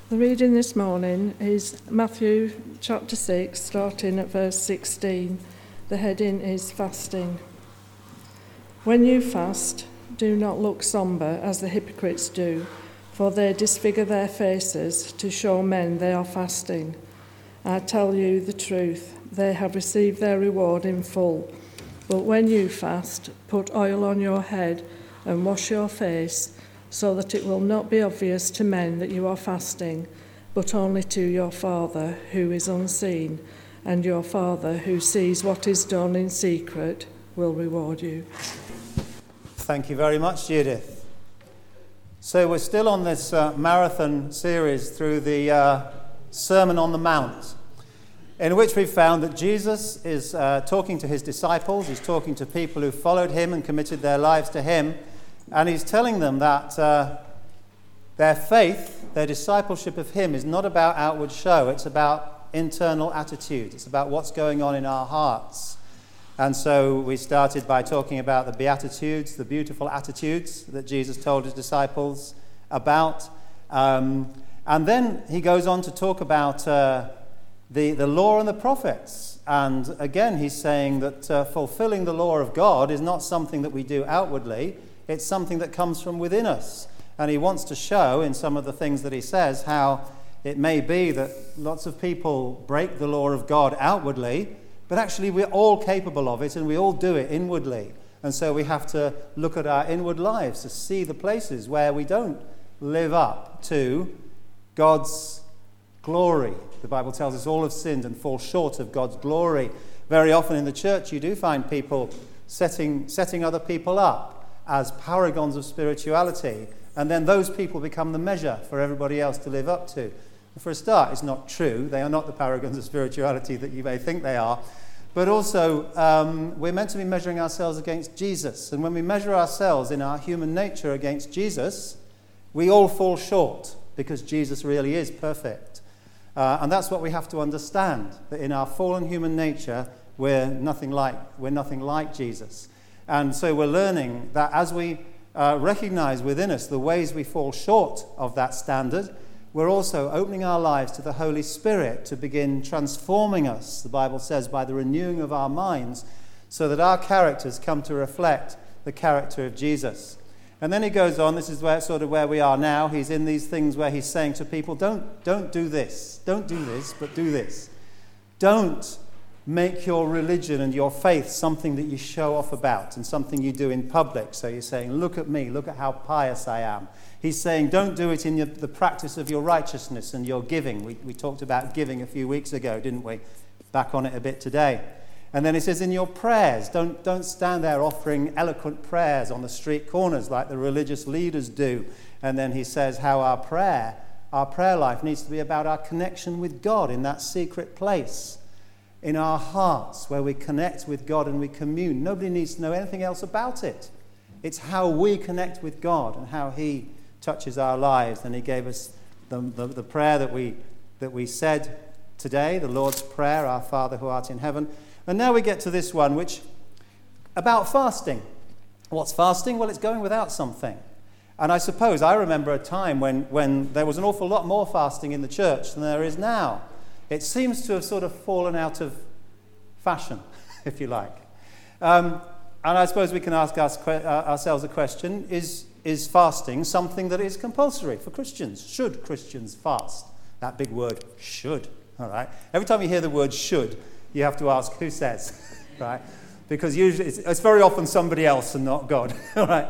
The reading this morning is Matthew chapter 6, starting at verse 16. The heading is Fasting. When you fast, do not look sombre as the hypocrites do, for they disfigure their faces to show men they are fasting. I tell you the truth, they have received their reward in full. But when you fast, put oil on your head and wash your face, so that it will not be obvious to men that you are fasting, but only to your Father who is unseen, and your Father who sees what is done in secret will reward you. Thank you very much, Judith. So we're still on this marathon series through the Sermon on the Mount, in which we've found that Jesus is talking to his disciples, he's talking to people who followed him and committed their lives to him, and he's telling them that their faith, their discipleship of him is not about outward show, it's about internal attitude, it's about what's going on in our hearts. And so we started by talking about the Beatitudes, the beautiful attitudes that Jesus told his disciples about. And then he goes on to talk about the law and the prophets. And again, he's saying that fulfilling the law of God is not something that we do outwardly, it's something that comes from within us. And he wants to show in some of the things that he says how it may be that lots of people break the law of God outwardly, but actually we're all capable of it and we all do it inwardly. And so we have to look at our inward lives to see the places where we don't live up to God's glory. The Bible tells us all have sinned and fall short of God's glory. Very often in the church you do find people setting other people up as paragons of spirituality, and then those people become the measure for everybody else to live up to. For a start, it's not true. They are not the paragons of spirituality that you may think they are. But also, we're meant to be measuring ourselves against Jesus. And when we measure ourselves in our human nature against Jesus, we all fall short because Jesus really is perfect. And that's what we have to understand, that in our fallen human nature, we're nothing like Jesus. And so we're learning that as we recognize within us the ways we fall short of that standard, we're also opening our lives to the Holy Spirit to begin transforming us, the Bible says, by the renewing of our minds, so that our characters come to reflect the character of Jesus. And then he goes on, this is where we are now. He's in these things where he's saying to people, don't do this. Don't do this, but do this. Don't make your religion and your faith something that you show off about and something you do in public. So you're saying, look at me, look at how pious I am. He's saying, don't do it in the practice of your righteousness and your giving. We talked about giving a few weeks ago, didn't we? Back on it a bit today. And then he says, in your prayers, don't stand there offering eloquent prayers on the street corners like the religious leaders do. And then he says how our prayer life needs to be about our connection with God in that secret place, in our hearts where we connect with God and we commune. Nobody needs to know anything else about it. It's how we connect with God and how he touches our lives. And he gave us the prayer that we said today, the Lord's Prayer, our Father who art in heaven. And now we get to this one, which about fasting. What's fasting? Well, it's going without something. And I suppose I remember a time when there was an awful lot more fasting in the church than there is now. It seems to have sort of fallen out of fashion, if you like. And I suppose we can ask ourselves a question, is fasting something that is compulsory for Christians? Should Christians fast? That big word, should, all right? Every time you hear the word should, you have to ask, who says, right? Because usually it's very often somebody else and not God, all right?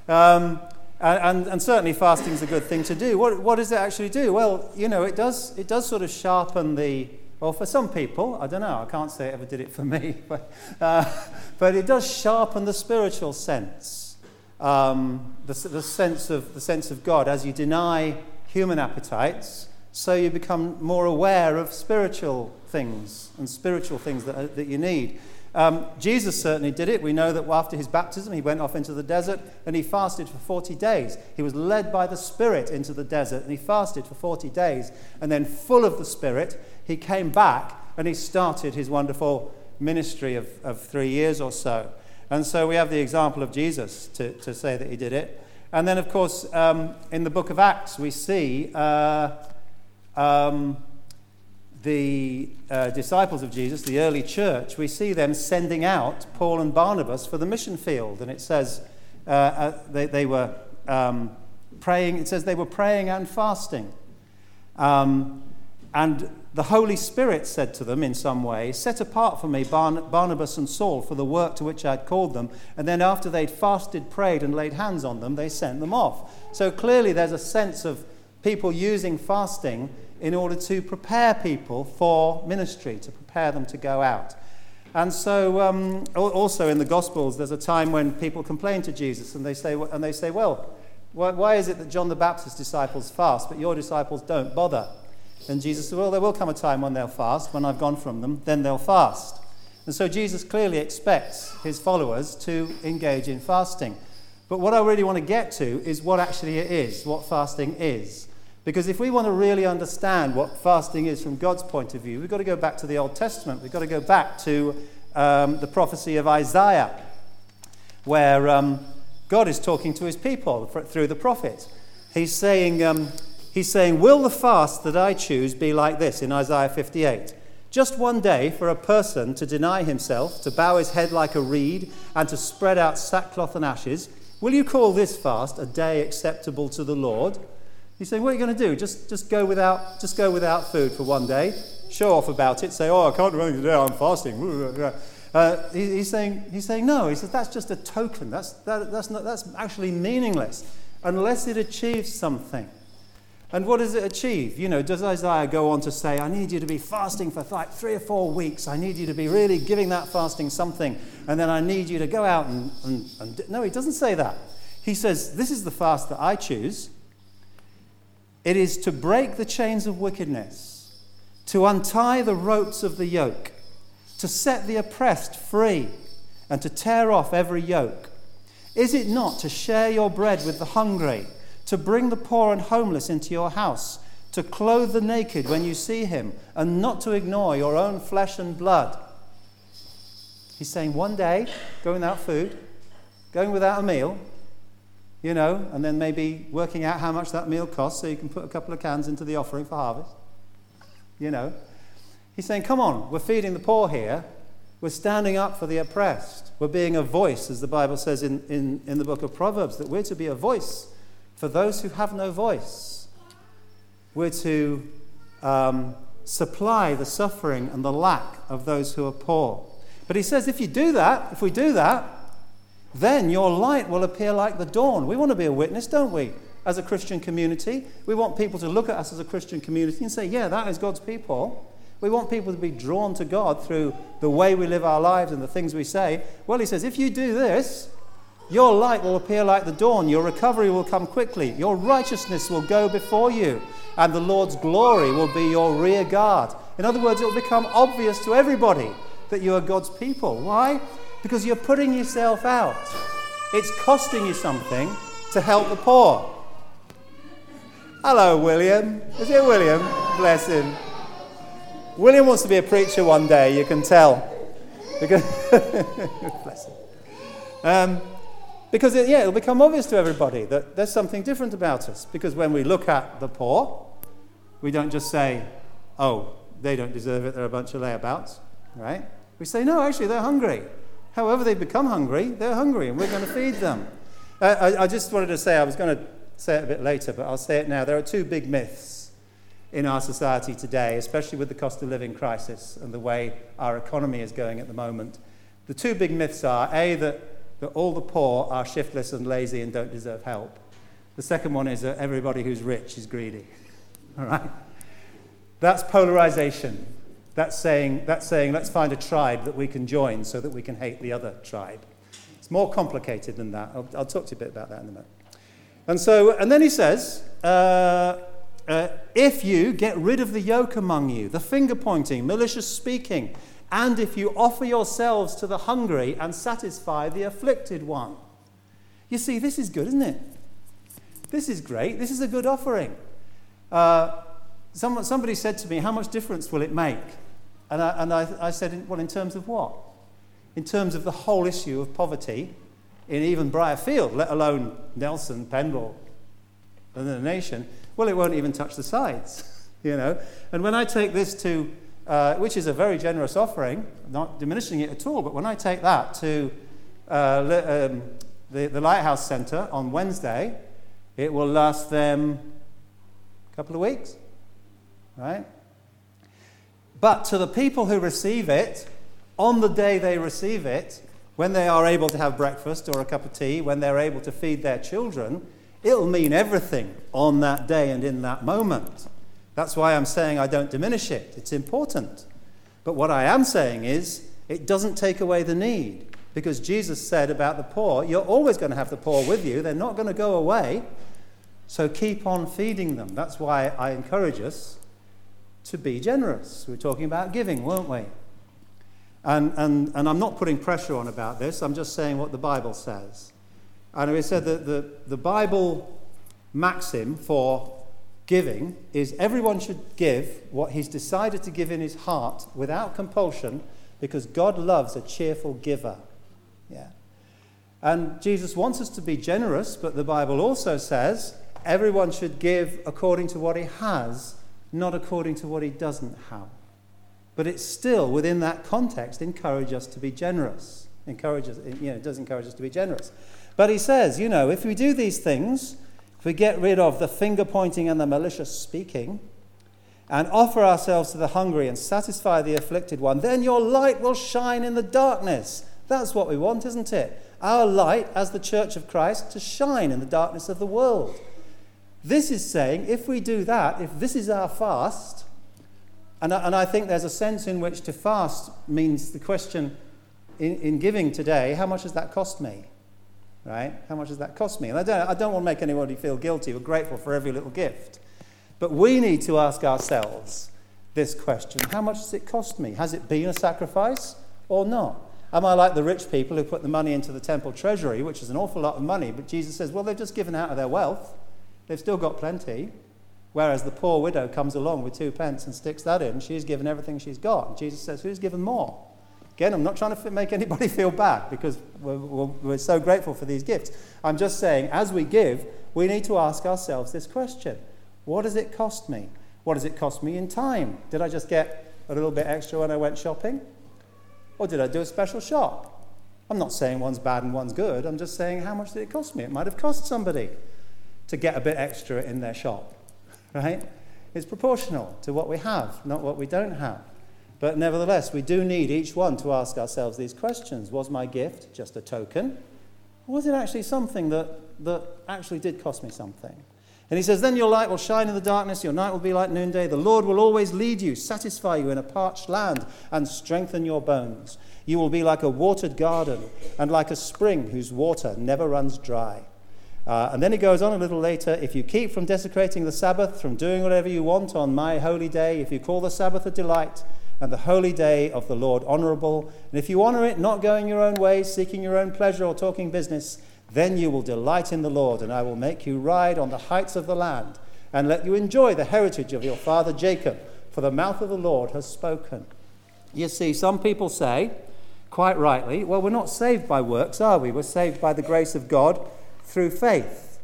And certainly fasting is a good thing to do. What does it actually do? Well, it does sort of sharpen for some people, I don't know, I can't say it ever did it for me, but it does sharpen the spiritual sense, the sense of God as you deny human appetites, so you become more aware of spiritual things that you need. Jesus certainly did it. We know that after his baptism, he went off into the desert and he fasted for 40 days. He was led by the Spirit into the desert and he fasted for 40 days. And then full of the Spirit, he came back and he started his wonderful ministry of 3 years or so. And so we have the example of Jesus to say that he did it. And then, of course, in the book of Acts, we see the disciples of Jesus, the early church, we see them sending out Paul and Barnabas for the mission field. And it says they were praying. It says they were praying and fasting. And the Holy Spirit said to them in some way, set apart for me Barnabas and Saul for the work to which I had called them. And then after they'd fasted, prayed, and laid hands on them, they sent them off. So clearly there's a sense of people using fasting in order to prepare people for ministry, to prepare them to go out. And so also in the Gospels, there's a time when people complain to Jesus and they say, well, why is it that John the Baptist's disciples fast, but your disciples don't bother? And Jesus said, well, there will come a time when they'll fast. When I've gone from them, then they'll fast. And so Jesus clearly expects his followers to engage in fasting. But what I really want to get to is what actually it is, what fasting is. Because if we want to really understand what fasting is from God's point of view, we've got to go back to the Old Testament. We've got to go back to the prophecy of Isaiah, where God is talking to his people through the prophet. He's saying, will the fast that I choose be like this, in Isaiah 58? Just one day for a person to deny himself, to bow his head like a reed, and to spread out sackcloth and ashes. Will you call this fast a day acceptable to the Lord? He's saying, what are you going to do? Just go without food for one day, show off about it, say, I can't do anything today, I'm fasting. He's saying no. He says that's just a token. That's actually meaningless unless it achieves something. And what does it achieve? Does Isaiah go on to say, I need you to be fasting for like 3 or 4 weeks. I need you to be really giving that fasting something. And then I need you to go out and... No, he doesn't say that. He says, this is the fast that I choose. It is to break the chains of wickedness, to untie the ropes of the yoke, to set the oppressed free, and to tear off every yoke. Is it not to share your bread with the hungry, to bring the poor and homeless into your house, to clothe the naked when you see him, and not to ignore your own flesh and blood? He's saying one day, going without food, going without a meal, and then maybe working out how much that meal costs so you can put a couple of cans into the offering for harvest. He's saying, come on, we're feeding the poor here. We're standing up for the oppressed. We're being a voice, as the Bible says in the book of Proverbs, that we're to be a voice for those who have no voice. We're to supply the suffering and the lack of those who are poor. But he says, if we do that, then your light will appear like the dawn. We want to be a witness, don't we, as a Christian community? We want people to look at us as a Christian community and say, yeah, that is God's people. We want people to be drawn to God through the way we live our lives and the things we say. Well, he says, if you do this, your light will appear like the dawn. Your recovery will come quickly. Your righteousness will go before you. And the Lord's glory will be your rear guard. In other words, it will become obvious to everybody that you are God's people. Why? Because you're putting yourself out. It's costing you something to help the poor. Hello, William. Is it William? Bless him. William wants to be a preacher one day, you can tell. Bless him. Because it'll become obvious to everybody that there's something different about us. Because when we look at the poor, we don't just say, oh, they don't deserve it, they're a bunch of layabouts, right? We say, no, actually, they're hungry. However they become hungry, they're hungry, and we're going to feed them. I just wanted to say, I was going to say it a bit later, but I'll say it now. There are 2 big myths in our society today, especially with the cost of living crisis and the way our economy is going at the moment. The 2 big myths are, A, that all the poor are shiftless and lazy and don't deserve help. The second one is that everybody who's rich is greedy. All right? That's polarization. That's saying, let's find a tribe that we can join so that we can hate the other tribe. It's more complicated than that. I'll talk to you a bit about that in a minute. And then he says, if you get rid of the yoke among you, the finger-pointing, malicious speaking, and if you offer yourselves to the hungry and satisfy the afflicted one. You see, this is good, isn't it? This is great. This is a good offering. Somebody said to me, how much difference will it make? And I said, well, in terms of what? In terms of the whole issue of poverty in even Briarfield, let alone Nelson, Pendle, and the nation. Well, it won't even touch the sides. And when I take this to, which is a very generous offering, not diminishing it at all, but when I take that to the Lighthouse Centre on Wednesday, it will last them a couple of weeks, right? But to the people who receive it, on the day they receive it, when they are able to have breakfast or a cup of tea, when they're able to feed their children, it'll mean everything on that day and in that moment. That's why I'm saying I don't diminish it. It's important. But what I am saying is it doesn't take away the need, because Jesus said about the poor, you're always going to have the poor with you. They're not going to go away. So keep on feeding them. That's why I encourage us to be generous. We were talking about giving, weren't we? And I'm not putting pressure on about this. I'm just saying what the Bible says. And we said that the Bible maxim for giving is everyone should give what he's decided to give in his heart without compulsion, because God loves a cheerful giver. Yeah. And Jesus wants us to be generous, but the Bible also says everyone should give according to what he has, not according to what he doesn't have. But it's still, within that context, encourage us to be generous. It does encourage us to be generous. But he says, if we do these things, if we get rid of the finger-pointing and the malicious speaking, and offer ourselves to the hungry and satisfy the afflicted one, then your light will shine in the darkness. That's what we want, isn't it? Our light, as the Church of Christ, to shine in the darkness of the world. This is saying, if we do that, if this is our fast, and I think there's a sense in which to fast means the question in giving today, how much does that cost me? Right? How much does that cost me? And I don't want to make anybody feel guilty. We're grateful for every little gift. But we need to ask ourselves this question. How much does it cost me? Has it been a sacrifice or not? Am I like the rich people who put the money into the temple treasury, which is an awful lot of money, but Jesus says, well, they've just given out of their wealth. They've still got plenty. Whereas the poor widow comes along with 2 pence and sticks that in. She's given everything she's got. And Jesus says, who's given more? Again, I'm not trying to make anybody feel bad, because we're so grateful for these gifts. I'm just saying, as we give, we need to ask ourselves this question. What does it cost me? What does it cost me in time? Did I just get a little bit extra when I went shopping? Or did I do a special shop? I'm not saying one's bad and one's good. I'm just saying, how much did it cost me? It might have cost somebody to get a bit extra in their shop, right? It's proportional to what we have, not what we don't have. But nevertheless, we do need each one to ask ourselves these questions. Was my gift just a token? Or was it actually something that actually did cost me something? And he says, then your light will shine in the darkness, your night will be like noonday. The Lord will always lead you, satisfy you in a parched land, and strengthen your bones. You will be like a watered garden, and like a spring whose water never runs dry. And then he goes on a little later, if you keep from desecrating the Sabbath, from doing whatever you want on my holy day, if you call the Sabbath a delight, and the holy day of the Lord honorable, and if you honor it, not going your own ways, seeking your own pleasure or talking business, then you will delight in the Lord, and I will make you ride on the heights of the land, and let you enjoy the heritage of your father Jacob, for the mouth of the Lord has spoken. You see, some people say, quite rightly, well, we're not saved by works, are we? We're saved by the grace of God through faith.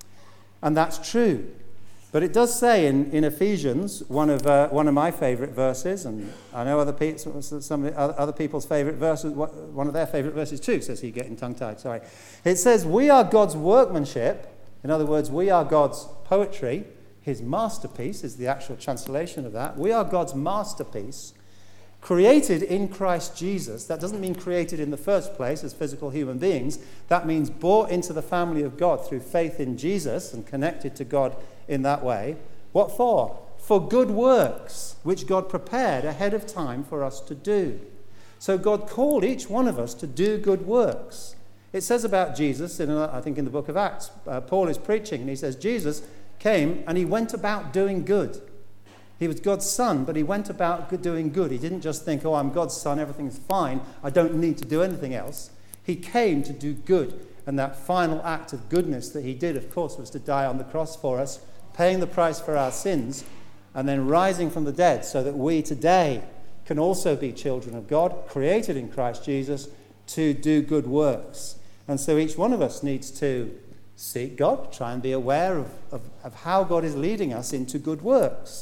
And that's true. But it does say in Ephesians, one of my favourite verses, and I know some other people's favourite verses, one of their favourite verses too, says he, getting tongue-tied, sorry. It says, we are God's workmanship. In other words, we are God's poetry. His masterpiece is the actual translation of that. We are God's masterpiece, created in Christ Jesus. That doesn't mean created in the first place as physical human beings. That means brought into the family of God through faith in Jesus and connected to God in that way. What for? For good works, which God prepared ahead of time for us to do. So God called each one of us to do good works. It says about Jesus, I think in the book of Acts, Paul is preaching, and he says, Jesus came and he went about doing good. He was God's son, but he went about doing good. He didn't just think, oh, I'm God's son, everything's fine, I don't need to do anything else. He came to do good. And that final act of goodness that he did, of course, was to die on the cross for us, paying the price for our sins, and then rising from the dead so that we today can also be children of God, created in Christ Jesus, to do good works. And so each one of us needs to seek God, try and be aware of how God is leading us into good works.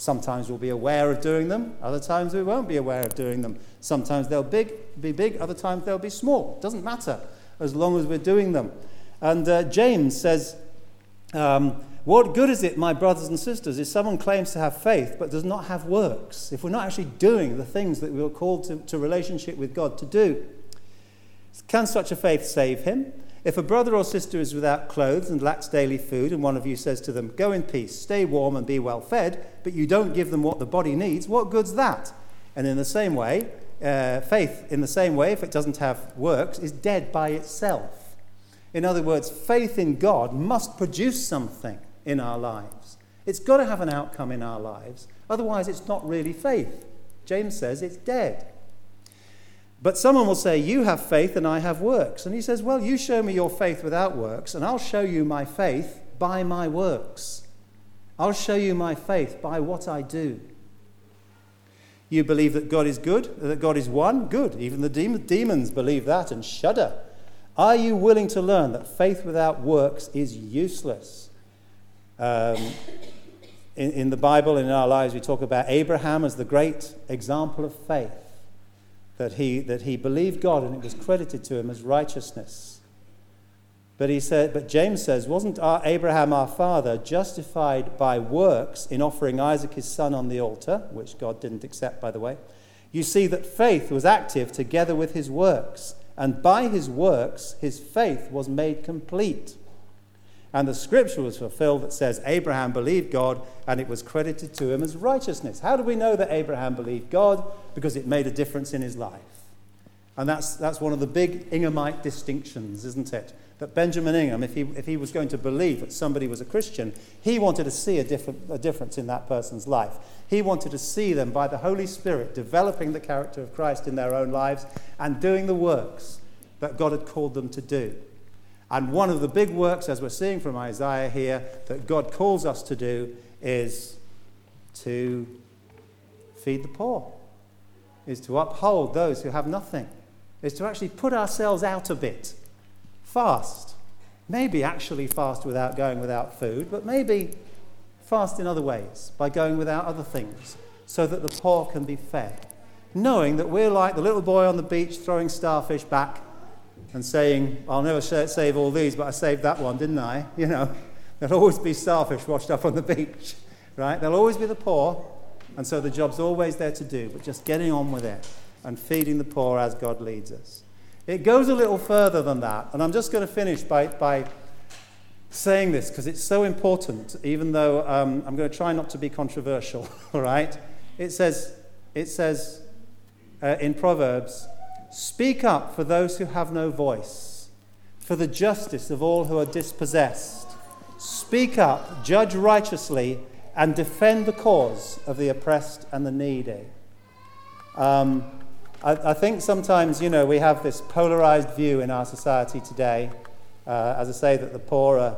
Sometimes we'll be aware of doing them, other times we won't be aware of doing them. Sometimes they'll be big, other times they'll be small. It doesn't matter as long as we're doing them. And James says, what good is it, my brothers and sisters, if someone claims to have faith but does not have works? If we're not actually doing the things that we were called to relationship with God to do. Can such a faith save him? If a brother or sister is without clothes and lacks daily food, and one of you says to them, go in peace, stay warm and be well fed, but you don't give them what the body needs, what good's that? And in the same way, faith, in the same way, if it doesn't have works, is dead by itself. In other words, faith in God must produce something in our lives. It's got to have an outcome in our lives. Otherwise, it's not really faith. James says it's dead. But someone will say, you have faith and I have works. And he says, well, you show me your faith without works, and I'll show you my faith by my works. I'll show you my faith by what I do. You believe that God is good, that God is one? Good. Even the demons believe that and shudder. Are you willing to learn that faith without works is useless? In the Bible, in our lives, we talk about Abraham as the great example of faith. That he believed God and it was credited to him as righteousness. But James says, wasn't Abraham our father justified by works in offering Isaac his son on the altar, which God didn't accept, by the way? You see that faith was active together with his works, and by his works his faith was made complete. And the scripture was fulfilled that says Abraham believed God and it was credited to him as righteousness. How do we know that Abraham believed God? Because it made a difference in his life. And that's one of the big Inghamite distinctions, isn't it? That Benjamin Ingham, if he was going to believe that somebody was a Christian, he wanted to see a difference in that person's life. He wanted to see them, by the Holy Spirit, developing the character of Christ in their own lives and doing the works that God had called them to do. And one of the big works, as we're seeing from Isaiah here, that God calls us to do is to feed the poor, is to uphold those who have nothing, is to actually put ourselves out a bit. Fast. Maybe actually fast without going without food, but maybe fast in other ways, by going without other things, so that the poor can be fed. Knowing that we're like the little boy on the beach throwing starfish back and saying, I'll never save all these, but I saved that one, didn't I? You know, there'll always be starfish washed up on the beach, right? There'll always be the poor, and so the job's always there to do, but just getting on with it and feeding the poor as God leads us. It goes a little further than that, and I'm just going to finish by saying this because it's so important, even though I'm going to try not to be controversial, all right? It says in Proverbs, speak up for those who have no voice, for the justice of all who are dispossessed. Speak up, judge righteously, and defend the cause of the oppressed and the needy. I think sometimes, we have this polarized view in our society today, as I say, that the poor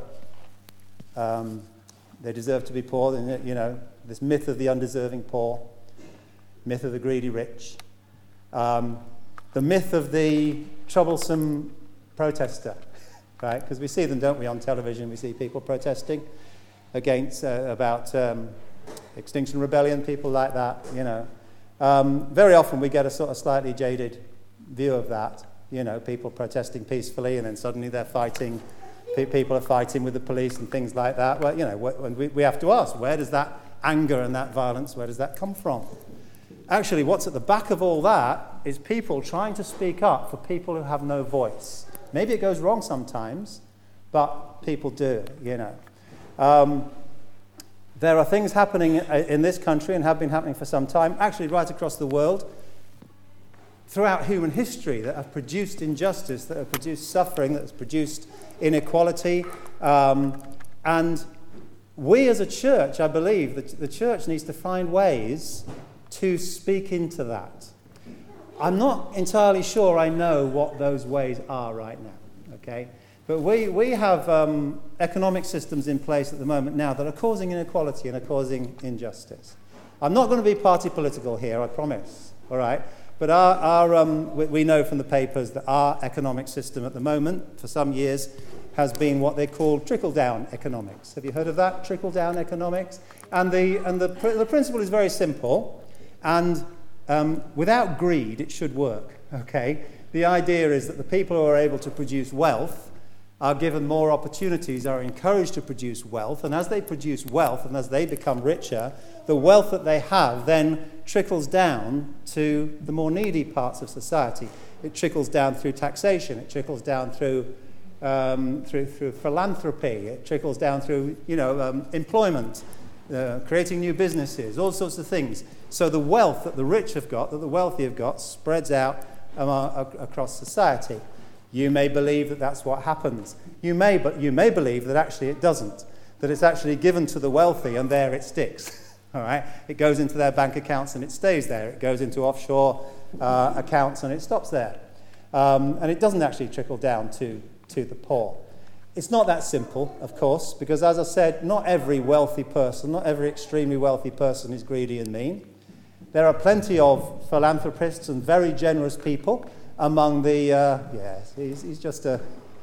they deserve to be poor, this myth of the undeserving poor, myth of the greedy rich, the myth of the troublesome protester, right? Because we see them, don't we, on television? We see people protesting against, about Extinction Rebellion, people like that, Very often we get a sort of slightly jaded view of that, people protesting peacefully and then suddenly they're fighting, people are fighting with the police and things like that. Well, we have to ask, where does that anger and that violence, where does that come from? Actually, what's at the back of all that is people trying to speak up for people who have no voice. Maybe it goes wrong sometimes, but people do, There are things happening in this country and have been happening for some time, actually right across the world, throughout human history, that have produced injustice, that have produced suffering, that has produced inequality. And we as a church, I believe, that the church needs to find ways to speak into that. I'm not entirely sure I know what those ways are right now, okay? But we have economic systems in place at the moment now that are causing inequality and are causing injustice. I'm not going to be party political here, I promise, all right? But we know from the papers that our economic system at the moment, for some years, has been what they call trickle-down economics. Have you heard of that, trickle-down economics? And the principle is very simple, and without greed, it should work, okay? The idea is that the people who are able to produce wealth are given more opportunities, are encouraged to produce wealth, and as they produce wealth and as they become richer, the wealth that they have then trickles down to the more needy parts of society. It trickles down through taxation, it trickles down through philanthropy, it trickles down through employment, creating new businesses, all sorts of things. So the wealth that the rich have got, that the wealthy have got, spreads out across society. You may believe that that's what happens. You may believe that actually it doesn't, that it's actually given to the wealthy and there it sticks. All right? It goes into their bank accounts and it stays there. It goes into offshore accounts and it stops there. And it doesn't actually trickle down to the poor. It's not that simple, of course, because as I said, not every wealthy person, not every extremely wealthy person is greedy and mean. There are plenty of philanthropists and very generous people among the, he's just a...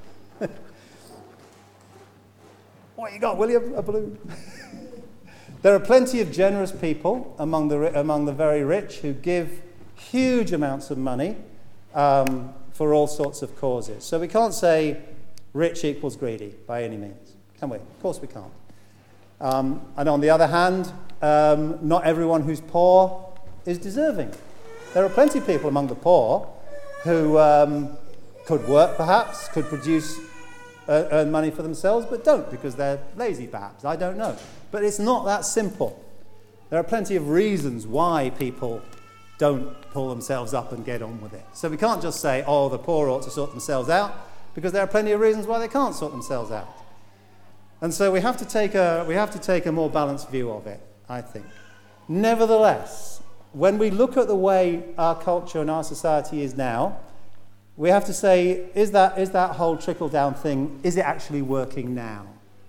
What you got, William? A balloon? There are plenty of generous people among the very rich who give huge amounts of money for all sorts of causes. So we can't say rich equals greedy by any means, can we? Of course we can't. And on the other hand, not everyone who's poor is deserving. There are plenty of people among the poor who could work perhaps, could produce, earn money for themselves, but don't because they're lazy perhaps, I don't know. But it's not that simple. There are plenty of reasons why people don't pull themselves up and get on with it. So we can't just say, oh, the poor ought to sort themselves out, because there are plenty of reasons why they can't sort themselves out. And so we have to take a more balanced view of it, I think. Nevertheless, when we look at the way our culture and our society is now, we have to say, is that whole trickle-down thing, is it actually working now?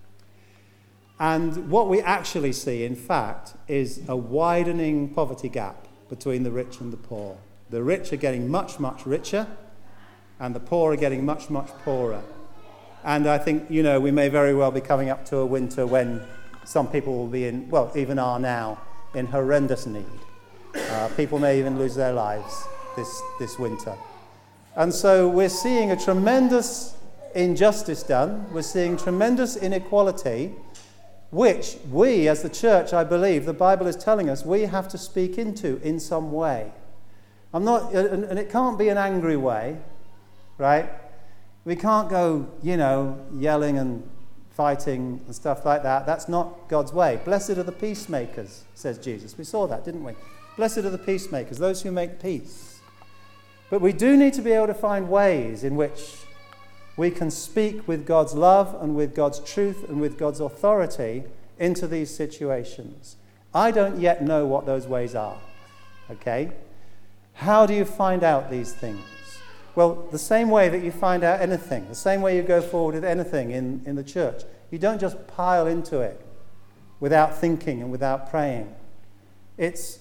And what we actually see, in fact, is a widening poverty gap between the rich and the poor. The rich are getting much, much richer, and the poor are getting much, much poorer. And I think, we may very well be coming up to a winter when some people will be in, well, even are now, in horrendous need. People may even lose their lives this winter. And so we're seeing a tremendous injustice done. We're seeing tremendous inequality, which we, as the church, I believe, the Bible is telling us, we have to speak into in some way. And it can't be an angry way, right? We can't go, yelling and fighting and stuff like that. That's not God's way. Blessed are the peacemakers, says Jesus. We saw that, didn't we? Blessed are the peacemakers, those who make peace. But we do need to be able to find ways in which we can speak with God's love and with God's truth and with God's authority into these situations. I don't yet know what those ways are, okay? How do you find out these things? Well, the same way that you find out anything, the same way you go forward with anything in the church. You don't just pile into it without thinking and without praying. It's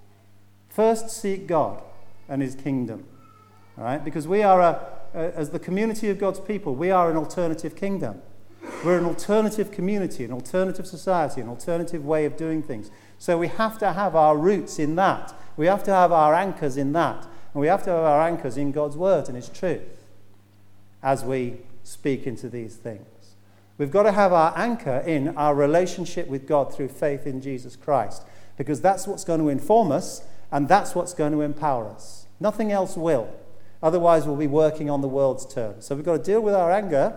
first seek God and his kingdom, all right? Because we are, as the community of God's people, we are an alternative kingdom. We're an alternative community, an alternative society, an alternative way of doing things. So we have to have our roots in that. We have to have our anchors in that. And we have to have our anchors in God's word and his truth as we speak into these things. We've got to have our anchor in our relationship with God through faith in Jesus Christ, because that's what's going to inform us and that's what's going to empower us. Nothing else will. Otherwise, we'll be working on the world's terms. So we've got to deal with our anger,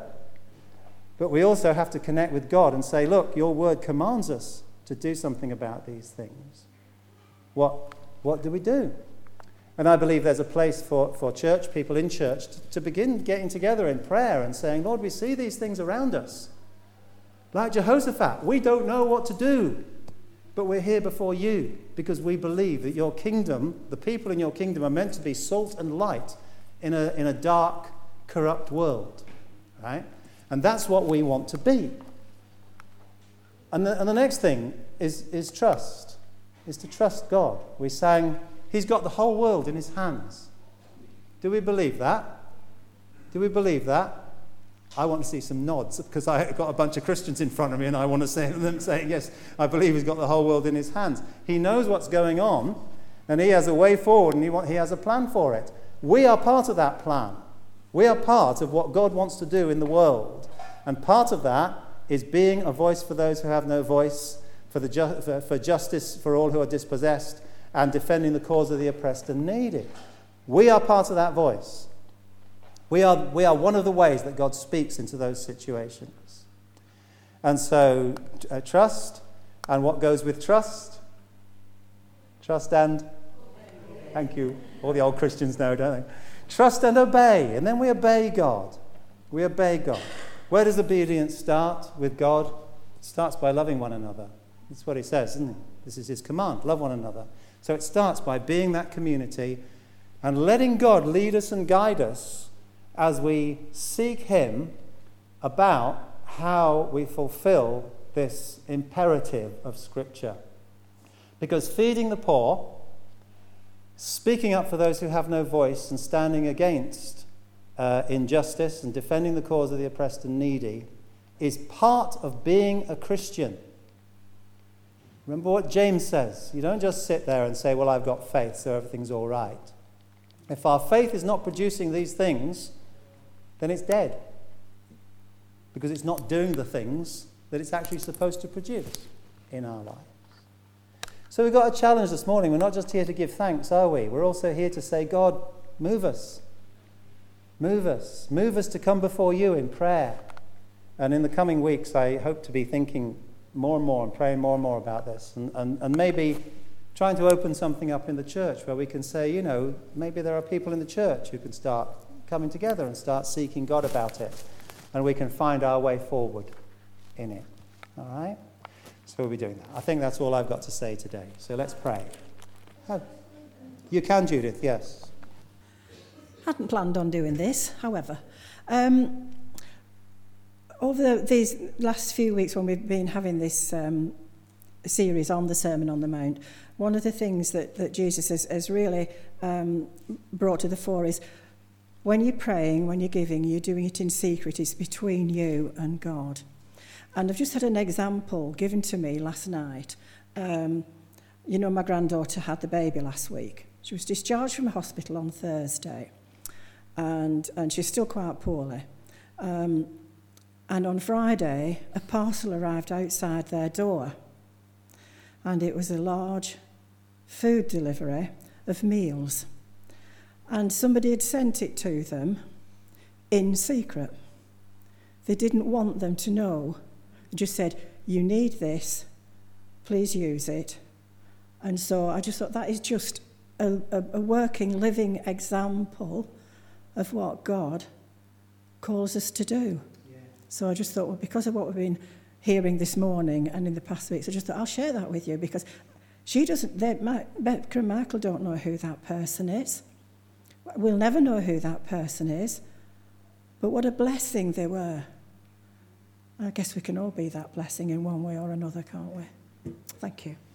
but we also have to connect with God and say, look, your word commands us to do something about these things. What do we do? And I believe there's a place for church, people in church, to begin getting together in prayer and saying, Lord, we see these things around us. Like Jehoshaphat, we don't know what to do, but we're here before you because we believe that your kingdom, the people in your kingdom are meant to be salt and light in a dark, corrupt world, right? And that's what we want to be. And the next thing is trust, is to trust God. We sang, he's got the whole world in his hands. Do we believe that? Do we believe that? I want to see some nods because I've got a bunch of Christians in front of me and I want to say them saying, yes, I believe he's got the whole world in his hands. He knows what's going on and he has a way forward and he has a plan for it. We are part of that plan. We are part of what God wants to do in the world. And part of that is being a voice for those who have no voice, for justice for all who are dispossessed, and defending the cause of the oppressed and needy. We are part of that voice. We are one of the ways that God speaks into those situations. And so, trust, and what goes with trust? Trust and... Thank you. All the old Christians know, don't they? Trust and obey. And then we obey God. We obey God. Where does obedience start with God? It starts by loving one another. That's what he says, isn't it? This is his command, love one another. So it starts by being that community and letting God lead us and guide us as we seek him about how we fulfill this imperative of Scripture. Because feeding the poor, speaking up for those who have no voice and standing against injustice and defending the cause of the oppressed and needy is part of being a Christian. Remember what James says. You don't just sit there and say, well, I've got faith, so everything's all right. If our faith is not producing these things, then it's dead. Because it's not doing the things that it's actually supposed to produce in our lives. So we've got a challenge this morning. We're not just here to give thanks, are we? We're also here to say, God, move us. Move us. Move us to come before you in prayer. And in the coming weeks, I hope to be thinking more and more and praying more and more about this. And maybe trying to open something up in the church where we can say, maybe there are people in the church who can start coming together and start seeking God about it. And we can find our way forward in it. All right? So we'll be doing that. I think that's all I've got to say today. So let's pray. Oh, you can, Judith, yes. Hadn't planned on doing this, however. Over these last few weeks when we've been having this series on the Sermon on the Mount, one of the things that Jesus has really brought to the fore is when you're praying, when you're giving, you're doing it in secret. It's between you and God. And I've just had an example given to me last night. My granddaughter had the baby last week. She was discharged from a hospital on Thursday. And she's still quite poorly. And on Friday, a parcel arrived outside their door. And it was a large food delivery of meals. And somebody had sent it to them in secret. They didn't want them to know. They just said, you need this, please use it. And so I just thought that is just a working, living example of what God calls us to do. Yeah. So I just thought, well, because of what we've been hearing this morning and in the past weeks, I just thought I'll share that with you because Becca and Michael don't know who that person is. We'll never know who that person is, but what a blessing they were. I guess we can all be that blessing in one way or another, can't we? Thank you.